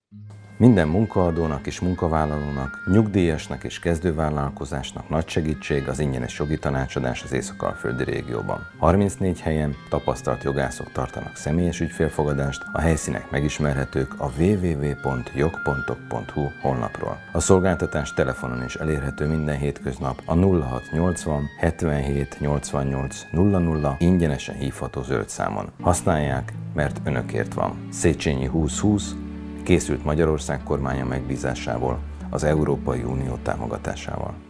Minden munkaadónak és munkavállalónak, nyugdíjasnak és kezdővállalkozásnak nagy segítség az ingyenes jogi tanácsadás az Észak-Alföldi régióban. 34 helyen tapasztalt jogászok tartanak személyes ügyfélfogadást, a helyszínek megismerhetők a www.jogpontok.hu honlapról. A szolgáltatás telefonon is elérhető minden hétköznap a 0680 77 88 00 ingyenesen hívható zöld számon. Használják, mert önökért van. Széchenyi 2020 készült Magyarország kormánya megbízásából, az Európai Unió támogatásával.